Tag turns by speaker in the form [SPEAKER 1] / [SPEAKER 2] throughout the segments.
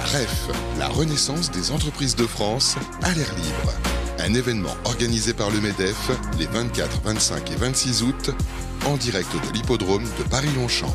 [SPEAKER 1] REF, la renaissance des entreprises de France à l'air libre. Un événement organisé par le MEDEF les 24, 25 et 26 août en direct de l'hippodrome de Paris-Longchamp.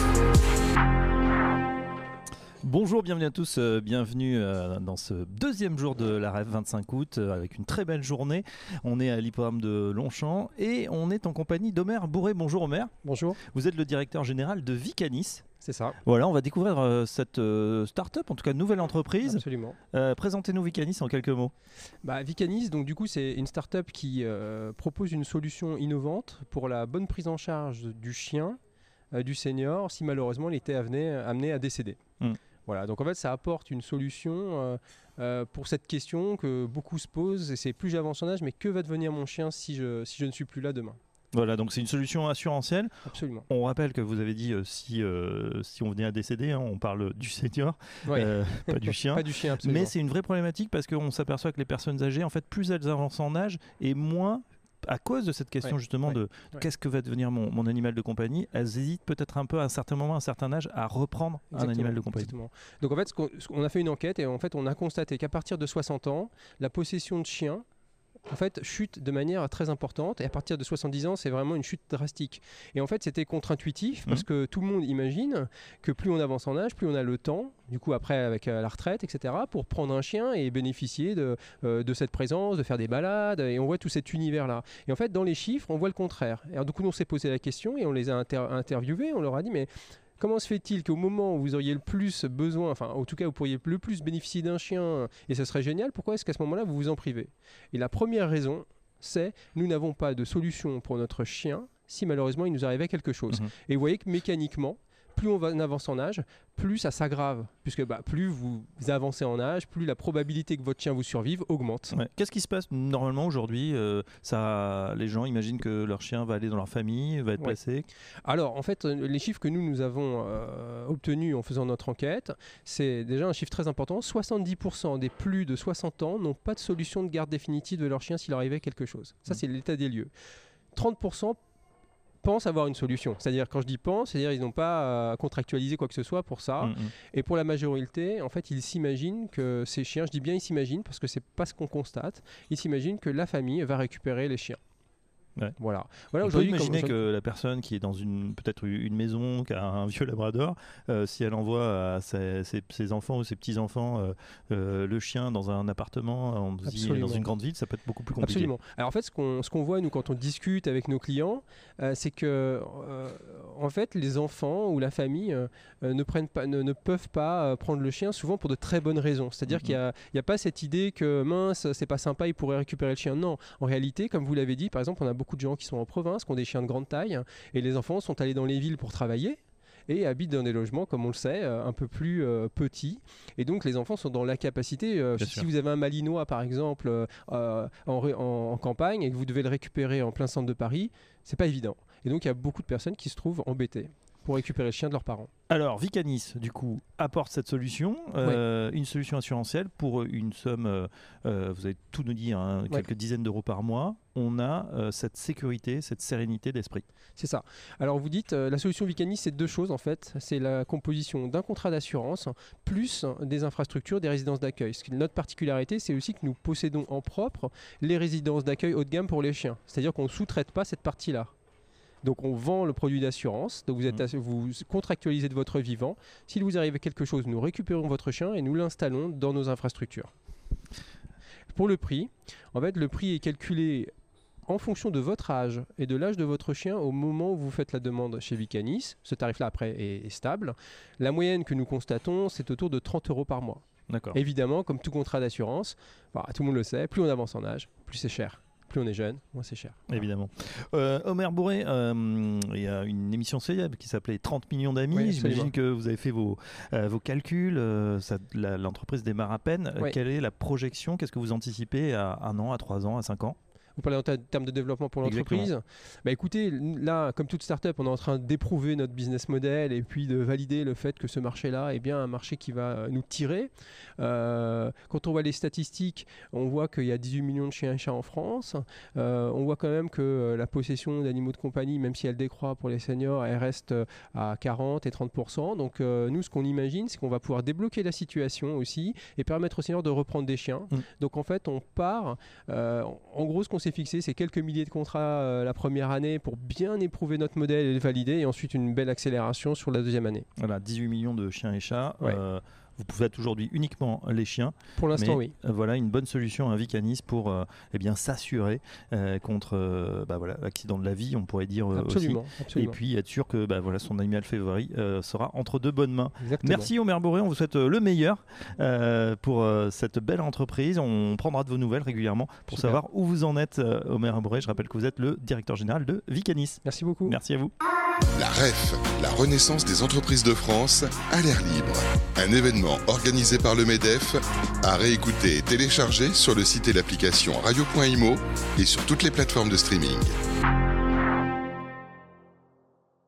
[SPEAKER 2] Bonjour, bienvenue à tous, bienvenue dans ce deuxième jour de la REF 25 août avec une très belle journée. On est à l'hippodrome de Longchamp et on est en compagnie d'Omer Bourré. Bonjour Omer.
[SPEAKER 3] Bonjour.
[SPEAKER 2] Vous êtes le directeur général de Vicanis.
[SPEAKER 3] C'est ça.
[SPEAKER 2] Voilà, on va découvrir cette start-up, en tout cas nouvelle entreprise.
[SPEAKER 3] Absolument.
[SPEAKER 2] Présentez-nous Vicanis en quelques mots.
[SPEAKER 3] Vicanis, donc du coup, c'est une start-up qui propose une solution innovante pour la bonne prise en charge du chien, du senior, si malheureusement il était amené à décéder. Voilà, donc en fait, ça apporte une solution pour cette question que beaucoup se posent, et c'est plus j'avance en âge, mais que va devenir mon chien si je ne suis plus là demain ?
[SPEAKER 2] Voilà, donc c'est une solution assurantielle.
[SPEAKER 3] Absolument.
[SPEAKER 2] On rappelle que vous avez dit si on venait à décéder, on parle du senior, pas du chien.
[SPEAKER 3] Pas du chien, absolument.
[SPEAKER 2] Mais c'est une vraie problématique parce qu'on s'aperçoit que les personnes âgées, en fait, plus elles avancent en âge et moins, à cause de cette question de qu'est-ce que va devenir mon animal de compagnie, elles hésitent peut-être un peu à un certain moment, à un certain âge, à reprendre un animal de compagnie.
[SPEAKER 3] Exactement. Donc en fait, on a fait une enquête et en fait, on a constaté qu'à partir de 60 ans, la possession de chiens en fait, chute de manière très importante, et à partir de 70 ans, c'est vraiment une chute drastique. Et en fait, c'était contre-intuitif parce que tout le monde imagine que plus on avance en âge, plus on a le temps, du coup après avec la retraite, etc., pour prendre un chien et bénéficier de cette présence, de faire des balades, et on voit tout cet univers-là. Et en fait, dans les chiffres, on voit le contraire. Et alors, du coup, on s'est posé la question et on les a interviewés, on leur a dit, mais comment se fait-il qu'au moment où vous auriez le plus besoin, enfin en tout cas vous pourriez le plus bénéficier d'un chien et ce serait génial, pourquoi est-ce qu'à ce moment-là vous vous en privez ? Et la première raison, c'est nous n'avons pas de solution pour notre chien si malheureusement il nous arrivait quelque chose. Et vous voyez que mécaniquement, plus on avance en âge, plus ça s'aggrave, puisque plus vous avancez en âge, plus la probabilité que votre chien vous survive augmente.
[SPEAKER 2] Ouais. Qu'est-ce qui se passe normalement aujourd'hui ? Les gens imaginent que leur chien va aller dans leur famille, va être placé.
[SPEAKER 3] Alors en fait, les chiffres que nous avons obtenus en faisant notre enquête, c'est déjà un chiffre très important. 70% des plus de 60 ans n'ont pas de solution de garde définitive de leur chien s'il arrivait quelque chose. Ça, c'est l'état des lieux. 30% pensent avoir une solution. C'est-à-dire, quand je dis pense, c'est-à-dire ils n'ont pas contractualisé quoi que ce soit pour ça. Et pour la majorité, en fait, ils s'imaginent que ces chiens, je dis bien ils s'imaginent parce que c'est pas ce qu'on constate, ils s'imaginent que la famille va récupérer les chiens. Ouais. Voilà.
[SPEAKER 2] On peut imaginer que la personne qui est dans peut-être une maison, qui a un vieux labrador, si elle envoie à ses enfants ou ses petits-enfants le chien dans un appartement, dans une grande ville, ça peut être beaucoup plus compliqué.
[SPEAKER 3] Absolument. Alors en fait, ce qu'on voit nous quand on discute avec nos clients, c'est que en fait, les enfants ou la famille ne peuvent pas prendre le chien souvent pour de très bonnes raisons. C'est-à-dire qu'il n'y a pas cette idée que mince, c'est pas sympa, ils pourraient récupérer le chien. Non, en réalité, comme vous l'avez dit, par exemple, on a beaucoup de gens qui sont en province, qui ont des chiens de grande taille, et les enfants sont allés dans les villes pour travailler et habitent dans des logements, comme on le sait, un peu plus petits. Et donc les enfants sont dans la capacité, si vous avez un malinois par exemple en campagne et que vous devez le récupérer en plein centre de Paris, c'est pas évident. Et donc il y a beaucoup de personnes qui se trouvent embêtées pour récupérer le chien de leurs parents.
[SPEAKER 2] Alors Vicanis, du coup, apporte cette solution, une solution assurantielle pour une somme, vous avez tout nous dit, quelques dizaines d'euros par mois. On a cette sécurité, cette sérénité d'esprit.
[SPEAKER 3] C'est ça. Alors vous dites, la solution Vicanis, c'est deux choses en fait. C'est la composition d'un contrat d'assurance plus des infrastructures, des résidences d'accueil. Notre particularité, c'est aussi que nous possédons en propre les résidences d'accueil haut de gamme pour les chiens. C'est-à-dire qu'on ne sous-traite pas cette partie-là. Donc on vend le produit d'assurance, donc vous contractualisez de votre vivant. S'il vous arrive quelque chose, nous récupérons votre chien et nous l'installons dans nos infrastructures. Pour le prix, en fait, le prix est calculé en fonction de votre âge et de l'âge de votre chien au moment où vous faites la demande chez Vicanis. Ce tarif-là, après, est stable. La moyenne que nous constatons, c'est autour de 30 euros par mois.
[SPEAKER 2] D'accord.
[SPEAKER 3] Évidemment, comme tout contrat d'assurance, tout le monde le sait, plus on avance en âge, plus c'est cher. Plus on est jeune, moins c'est cher.
[SPEAKER 2] Évidemment. Omer Bourré, il y a une émission célèbre qui s'appelait 30 millions d'amis.
[SPEAKER 3] Oui,
[SPEAKER 2] j'imagine que vous avez fait vos calculs. L'entreprise démarre à peine. Quelle est la projection ? Qu'est-ce que vous anticipez à 1 an, à 3 ans, à 5 ans ?
[SPEAKER 3] Vous parlez en termes de développement pour l'entreprise. Bah, écoutez, là, comme toute start-up, on est en train d'éprouver notre business model et puis de valider le fait que ce marché-là est bien un marché qui va nous tirer. Quand on voit les statistiques, on voit qu'il y a 18 millions de chiens et chats en France. On voit quand même que la possession d'animaux de compagnie, même si elle décroît pour les seniors, elle reste à 40 et 30%. Donc nous, ce qu'on imagine, c'est qu'on va pouvoir débloquer la situation aussi et permettre aux seniors de reprendre des chiens. Donc en fait, on part. En gros, ce qu'on s'est fixé, c'est quelques milliers de contrats la première année pour bien éprouver notre modèle et le valider, et ensuite une belle accélération sur la deuxième année.
[SPEAKER 2] Voilà, 18 millions de chiens et chats.
[SPEAKER 3] Ouais.
[SPEAKER 2] Vous faites aujourd'hui uniquement les chiens.
[SPEAKER 3] Pour l'instant, oui.
[SPEAKER 2] Voilà une bonne solution à Vicanis pour s'assurer contre l'accident de la vie, on pourrait dire
[SPEAKER 3] Absolument.
[SPEAKER 2] Et puis être sûr que son animal favori sera entre de bonnes mains.
[SPEAKER 3] Exactement.
[SPEAKER 2] Merci Omer Boré, on vous souhaite le meilleur pour cette belle entreprise. On prendra de vos nouvelles régulièrement pour savoir où vous en êtes, Omer Boré. Je rappelle que vous êtes le directeur général de Vicanis.
[SPEAKER 3] Merci beaucoup.
[SPEAKER 2] Merci à vous.
[SPEAKER 1] La REF, la Renaissance des entreprises de France, à l'air libre. Un événement organisé par le MEDEF, à réécouter et télécharger sur le site et l'application radio.imo et sur toutes les plateformes de streaming.